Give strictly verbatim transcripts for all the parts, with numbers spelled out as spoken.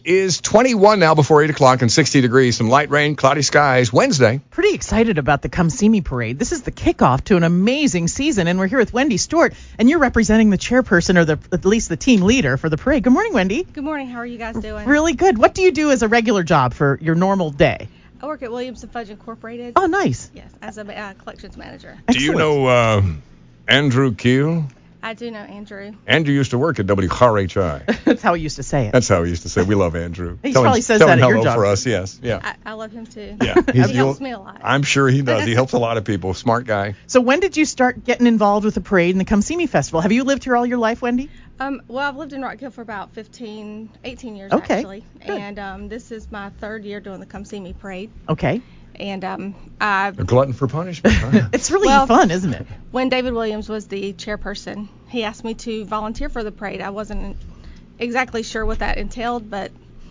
is twenty-one now before eight o'clock and sixty degrees. Some light rain, cloudy skies. Wednesday. Pretty excited about the Come See Me parade. This is the kickoff to an amazing season, and we're here with Wendy Stewart, and you're representing the chairperson, or the at least the team leader for the parade. Good morning, Wendy. Good morning. How are you guys doing? Really good. What do you do as a regular job for your normal day? I work at Williams and Fudge Incorporated. Oh, nice. Yes, as a uh, collections manager. Excellent. Do you know uh, Andrew Keel? I do know Andrew. Andrew used to work at W R H I. That's how he used to say it. That's how he used to say. We love Andrew. He tell probably him, says tell that him at your hello job. for us. Yes. Yeah. I, I love him too. Yeah. He helps me a lot. I'm sure he does. He helps a lot of people. Smart guy. So when did you start getting involved with the parade and the Come See Me Festival? Have you lived here all your life, Wendy? Um, well, I've lived in Rock Hill for about fifteen, eighteen years, okay. actually. Good. And um, this is my third year doing the Come See Me parade. Okay. And um, I... A glutton for punishment, huh? It's really well, fun, isn't it? When David Williams was the chairperson, he asked me to volunteer for the parade. I wasn't exactly sure what that entailed, but...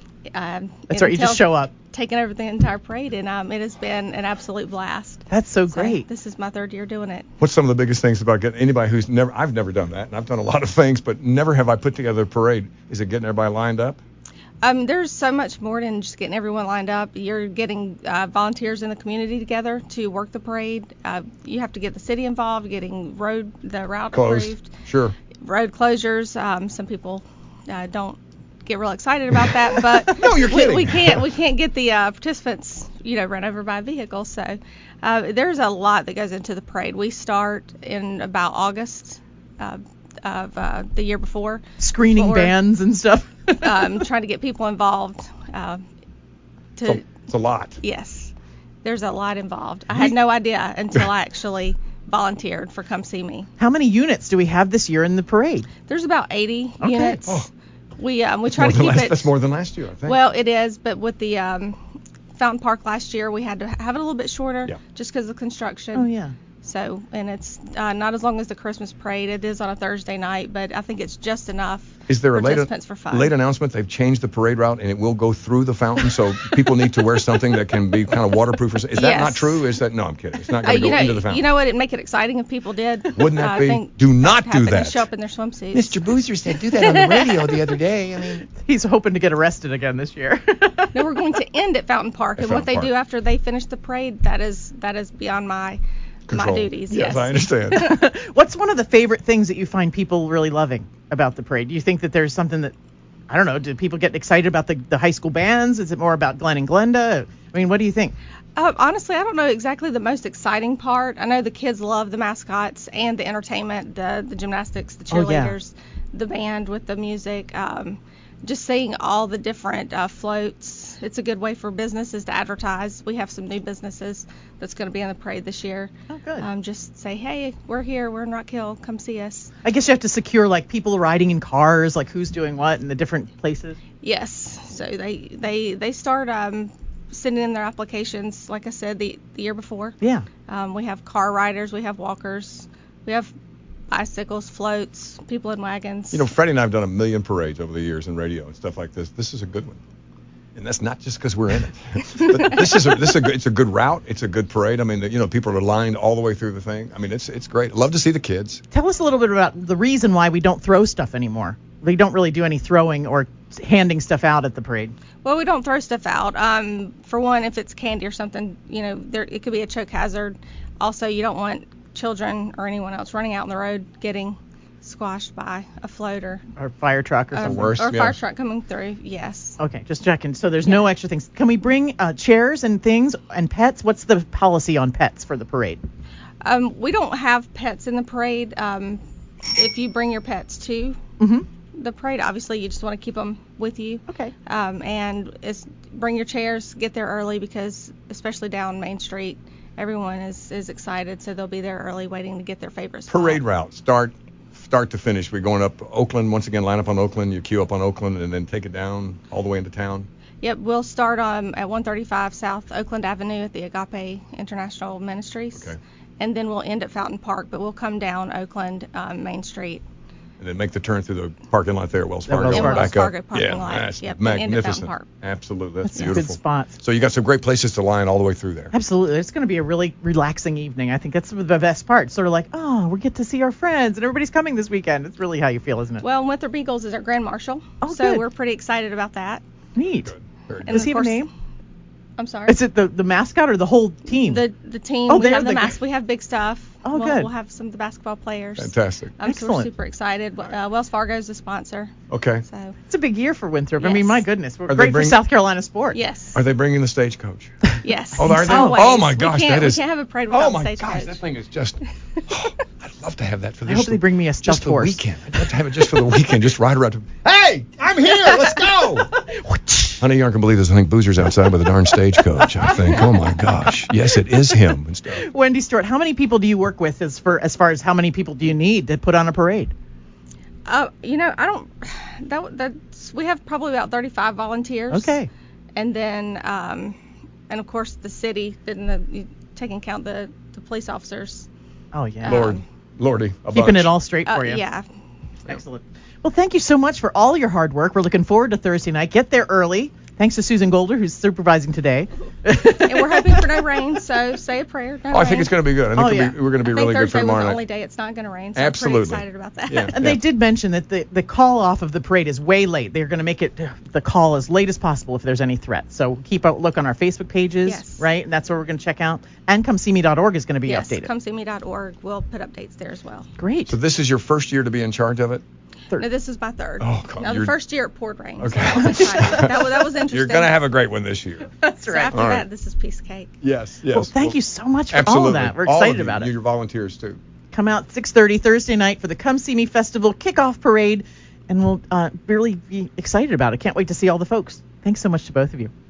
Um, That's right, you just show up. Taking over the entire parade, and um, it has been an absolute blast. That's so so great. This is my third year doing it. What's some of the biggest things about getting anybody who's never... I've never done that, and I've done a lot of things, but never have I put together a parade. Is it getting everybody lined up? Um, there's so much more than just getting everyone lined up. You're getting uh, volunteers in the community together to work the parade. Uh, you have to get the city involved, getting road the route Closed. approved. Sure. Road closures. Um, some people uh, don't get real excited about that, but no, you're kidding. We, we can't we can't get the uh, participants you know run over by a vehicle. So uh, there's a lot that goes into the parade. We start in about August. Uh, of uh, the year before. Screening for, bands and stuff. um, trying to get people involved. Uh, to, it's, a, it's a lot. Yes. There's a lot involved. I had no idea until I actually volunteered for Come See Me. How many units do we have this year in the parade? There's about eighty okay. units. Oh. We um, we that's try to keep last, it. That's more than last year, I think. Well, it is, but with the um, Fountain Park last year, we had to have it a little bit shorter yeah. just because of construction. Oh, yeah. So, and it's uh, not as long as the Christmas parade. It is on a Thursday night, but I think it's just enough is there a late, participants for fun. late announcement? They've changed the parade route, and it will go through the fountain, so people need to wear something that can be kind of waterproof. Or is that yes. not true? Is that no? I'm kidding. It's not Uh, going to you go know, into the fountain. You know what? It'd make it exciting if people did. Wouldn't that uh, be? I think Do not have do it that. and show up in their swimsuits. Mister Boozer said do that on the radio the other day. I mean, he's hoping to get arrested again this year. No, we're going to end at Fountain Park, At and Fountain what they Park. do after they finish the parade, that is that is beyond my Control. my duties. Yes, Yes, I understand. What's one of the favorite things that you find people really loving about the parade? Do you think that there's something that, I don't know, do people get excited about the, the high school bands? Is it more about Glenn and Glenda? I mean, what do you think? Uh, honestly, I don't know exactly the most exciting part. I know the kids love the mascots and the entertainment, the the gymnastics, the Oh, yeah. cheerleaders, the band with the music. Um, just seeing all the different uh, floats. It's a good way for businesses to advertise. We have some new businesses that's going to be in the parade this year. Oh, good. Um, just say, hey, we're here. We're in Rock Hill. Come see us. I guess you have to secure, like, people riding in cars, like who's doing what in the different places. Yes. So they they they start um, sending in their applications, like I said, the, the year before. Yeah. Um, we have car riders. We have walkers. We have bicycles, floats, people in wagons. You know, Freddie and I have done a million parades over the years in radio and stuff like this. This is a good one. And that's not just because we're in it. But this is a, this is a good, it's a good route. It's a good parade. I mean, you know, people are lined all the way through the thing. I mean, it's it's great. I love to see the kids. Tell us a little bit about the reason why we don't throw stuff anymore. We don't really do any throwing or handing stuff out at the parade. Well, we don't throw stuff out. Um, for one, if it's candy or something, you know, there it could be a choke hazard. Also, you don't want children or anyone else running out on the road getting squashed by a float or Or fire truck or uh, something. worse, or a yeah. fire truck coming through. Yes. Okay, just checking. So there's no extra things. Can we bring uh, chairs and things and pets? What's the policy on pets for the parade? Um, we don't have pets in the parade. Um, if you bring your pets to Mm-hmm. the parade, obviously you just want to keep them with you. Okay. Um, and it's, bring your chairs, get there early because especially down Main Street, everyone is, is excited, so they'll be there early waiting to get their favorite spot. Parade route, start start to finish. We're going up Oakland, once again, line up on Oakland, you queue up on Oakland, and then take it down all the way into town. Yep, we'll start um, at one thirty-five South Oakland Avenue at the Agape International Ministries. Okay. And then we'll end at Fountain Park, but we'll come down Oakland um, Main Street. And then make the turn through the parking lot there, Wells The Fargo, Wells and Fargo. back Fargo up. parking yeah, lot. that's Yep, and into magnificent. Fountain Park. Absolutely, that's, That's some beautiful. good spots. So you got some great places to line all the way through there. Absolutely. It's going to be a really relaxing evening. I think that's the best part. Sort of like, oh, we get to see our friends and everybody's coming this weekend. It's really how you feel, isn't it? Well, Winthrop Eagles is our Grand Marshal, Oh, so good. we're pretty excited about that. Neat. Good. Very And good. Does of he have a course- name? I'm sorry. Is it the, the mascot or the whole team? The the team. Oh, we they're have the, the- mask. We have big stuff. Oh, we'll, good. We'll have some of the basketball players. Fantastic. Um, so we're Excellent. super excited. Uh, Wells Fargo is the sponsor. Okay. So It's a big year for Winthrop. I mean, Yes. my goodness. We're Are they great bring- for South Carolina sports. yes. Are they bringing the stagecoach? Yes. Oh, are they? Always. Oh, my gosh, we can't, that is- We can't have a parade without Oh the my stagecoach. gosh, that thing is just. Oh, I'd love to have that for I this. hope they bring me a just stuffed for horse. the weekend. I'd love to have it just for the weekend. Just ride around. To, hey, I'm here. Let's go. Honey, you aren't gonna believe this. I think Boozer's outside with a darn stagecoach. I think. Oh my gosh. Yes, it is him and stuff. Wendy Stewart, how many people do you work with as for as far as how many people do you need to put on a parade? Uh, you know, I don't. That, that's we have probably about thirty-five volunteers. Okay. And then, um, and of course the city, then the you taking count the the police officers. Oh yeah. Um, Lord, Lordy, a Keeping bunch. it all straight Uh, for you. yeah. Excellent. Well, thank you so much for all your hard work. We're looking forward to Thursday night. Get there early. Thanks to Susan Golder, who's supervising today. And we're hoping for no rain, so say a prayer. No Oh, I think rain. it's going to be good. I think Oh, it'll yeah. be, we're going to be I really think good for Thursday was tomorrow the night. only day it's not going to rain, so Absolutely. I'm pretty excited about that. Yeah. And they did mention that the, the call off of the parade is way late. They're going to make it the call as late as possible if there's any threat. So keep a look on our Facebook pages, Yes. right? And that's where we're going to check out. And come see me dot org is going to be Yes, updated. come see me dot org. We'll put updates there as well. Great. So this is your first year to be in charge of it? Third. No, this is my third. Oh, God, Now, the you're- first year it poured rain. Okay. So that was exciting. that, was, that was interesting. You're going to have a great one this year. That's So right. after All right. that, this is piece of cake. Yes, yes. Well, thank Well, you so much for Absolutely. all of that. We're All of excited you, about it. Your volunteers, too. Come out six thirty Thursday night for the Come See Me Festival kickoff parade, and we'll uh, really be excited about it. Can't wait to see all the folks. Thanks so much to both of you.